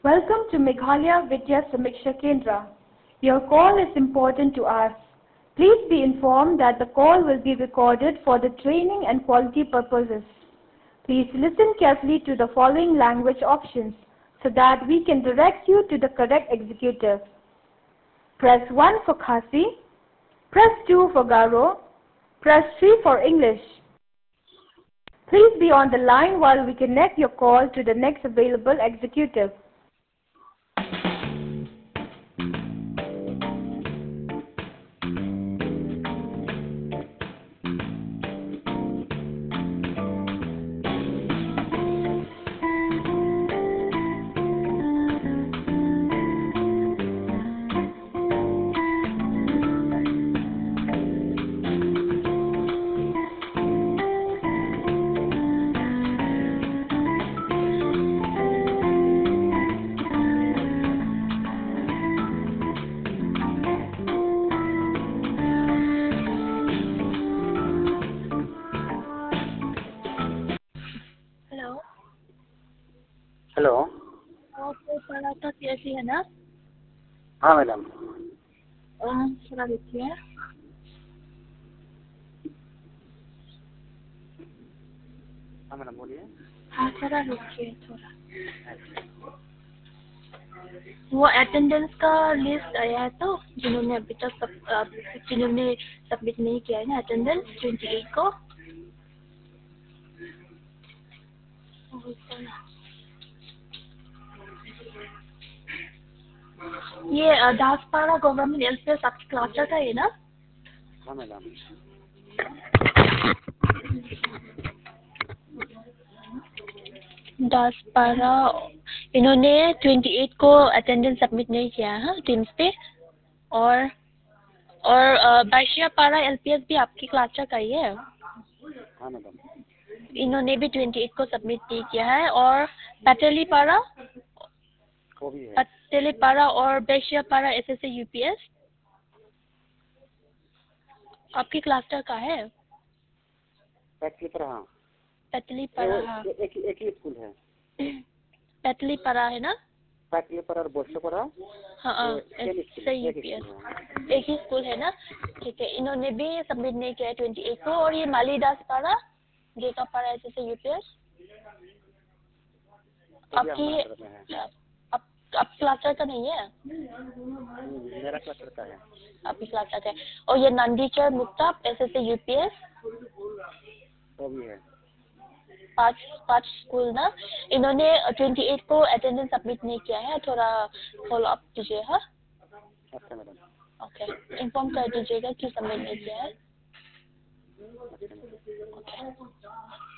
Welcome to Meghalaya Vidya Samiksha Kendra. Your call is important to us. Please be informed that the call will be recorded for the training and quality purposes. Please listen carefully to the following language options so that we can direct you to the correct executive. Press 1 for Khasi, press 2 for Garo, press 3 for English. Please be on the line while we connect your call to the next available executive. Hello. आपको पराठा कैसी है ना? हाँ madam. थोड़ा देखिए। हाँ madam बोलिए। हाँ थोड़ा रुकिए थोड़ा। वो अटेंडेंस का लिस्ट आया है तो जिन्होंने अभी तक जिन्होंने सबमिट नहीं किया है ना अटेंडेंस 28 को। ये दासपाड़ा गवर्नमेंट एलपीएस आपकी क्लास का है ना? हाँ मैडम। दासपाड़ा इन्होंने 28 को अटेंडेंस सबमिट नहीं किया है टीम्स पे। और बाशियापाड़ा एलपीएस भी आपकी क्लास का ही है। हाँ मैडम। इन्होंने भी 28 को सबमिट नहीं किया है। और पटेलीपाड़ा वो भी है। पटेलीपाड़ा और बाशियापाड़ा एसएससी यूपीएस आपकी क्लस्टर का है। पटेलीपाड़ा। पटेलीपाड़ा एक ही स्कूल है। पटेलीपाड़ा है ना? पटेलीपाड़ा और बाशियापाड़ा। हाँ एसएससी यूपीएस एक ही स्कूल है ना? ठीक है। इन्होंने भी सबमिट नहीं किया है 28 को। और ये मालीदासपाड़ा गेकापाड़ा एसएससी यूपीएस आपकी आप क्लस्टर का नहीं है? मेरा क्लस्टर का है। आपकी क्लस्टर का है। और ये नंदीचर मुक्ताप एसएससी यूपीएस वो भी है। पांच स्कूल ना। इन्होंने 28 को अटेंडेंस सबमिट नहीं किया है। थोड़ा फॉलो अप कीजिए। हाँ अच्छा मैडम। ओके इन्फॉर्म कर दीजिएगा कि सबमिट नहीं किया है। अच्छा मैडम। ओके